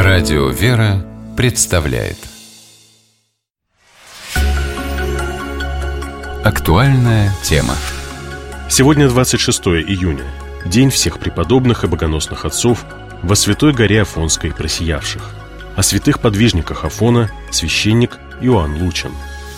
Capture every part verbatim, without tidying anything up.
Радио «Вера» представляет актуальная тема. Сегодня двадцать шестое июня, день всех преподобных и богоносных отцов во Святой горе Афонской просиявших. О святых подвижниках Афона священник Иоанн Лучин.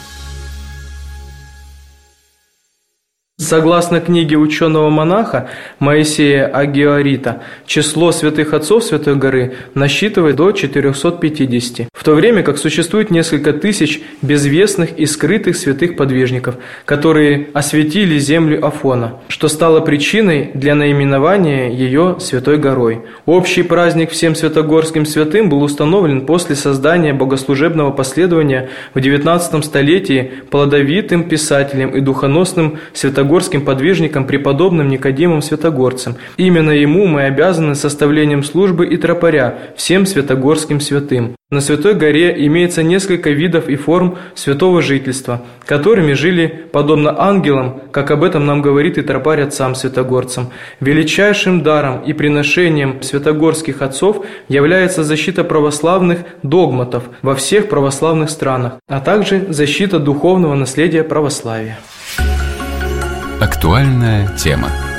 Согласно книге ученого-монаха Моисея Агиорита, число святых отцов Святой горы насчитывает до четырехсот пятидесяти, в то время как существует несколько тысяч безвестных и скрытых святых подвижников, которые осветили землю Афона, что стало причиной для наименования ее Святой горой. Общий праздник всем святогорским святым был установлен после создания богослужебного последования в девятнадцатом столетии плодовитым писателем и духоносным святогорским подвижником преподобным Никодимом Святогорцем. Именно ему мы обязаны составлением службы и тропаря всем святогорским святым. На Святой горе имеется несколько видов и форм святого жительства, которыми жили подобно ангелам, как об этом нам говорит и тропарь отцам святогорцам. Величайшим даром и приношением святогорских отцов является защита православных догматов во всех православных странах, а также защита духовного наследия православия. Актуальная тема.